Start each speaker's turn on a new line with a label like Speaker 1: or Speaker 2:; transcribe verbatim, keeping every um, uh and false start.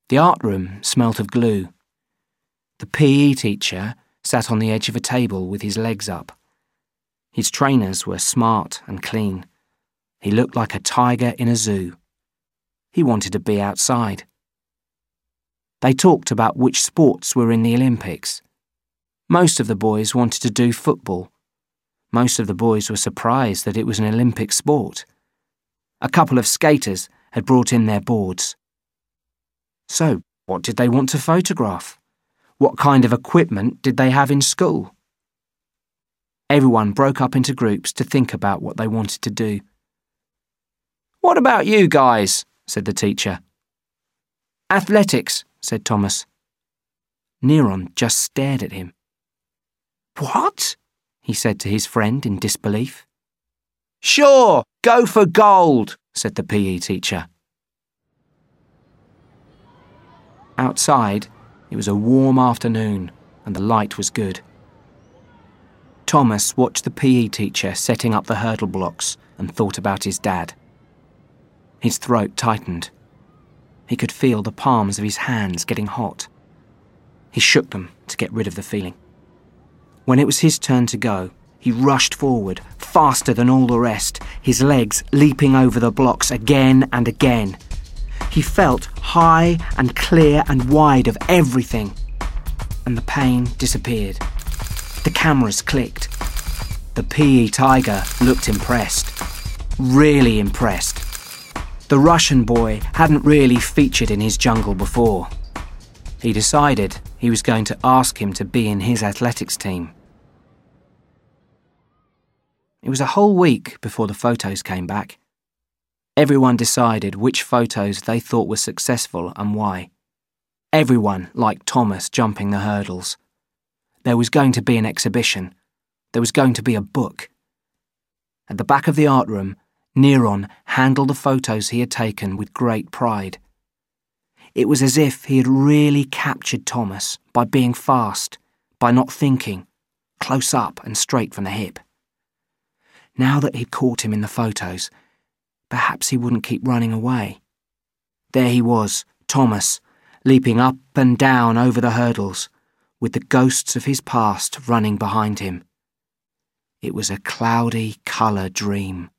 Speaker 1: The art room smelt of glue. The P E teacher sat on the edge of a table with his legs up. His trainers were smart and clean. He looked like a tiger in a zoo. He wanted to be outside. They talked about which sports were in the Olympics. Most of the boys wanted to do football. Most of the boys were surprised that it was an Olympic sport. A couple of skaters had brought in their boards. So, what did they want to photograph? What kind of equipment did they have in school? Everyone broke up into groups to think about what they wanted to do. "What about you guys?" said the teacher. "Athletics," said Thomas. Neron just stared at him. "What?" he said to his friend in disbelief. "Sure, go for gold," said the P E teacher. Outside, it was a warm afternoon and the light was good. Thomas watched the P E teacher setting up the hurdle blocks and thought about his dad. His throat tightened. He could feel the palms of his hands getting hot. He shook them to get rid of the feeling. When it was his turn to go, he rushed forward, faster than all the rest, his legs leaping over the blocks again and again. He felt high and clear and wide of everything, and the pain disappeared. The cameras clicked. The P E tiger looked impressed. Really impressed. The Russian boy hadn't really featured in his jungle before. He decided he was going to ask him to be in his athletics team. It was a whole week before the photos came back. Everyone decided which photos they thought were successful and why. Everyone liked Thomas jumping the hurdles. There was going to be an exhibition. There was going to be a book. At the back of the art room, Neron handled the photos he had taken with great pride. It was as if he had really captured Thomas by being fast, by not thinking, close up and straight from the hip. Now that he'd caught him in the photos, perhaps he wouldn't keep running away. There he was, Thomas, leaping up and down over the hurdles, with the ghosts of his past running behind him. It was a cloudy colour dream.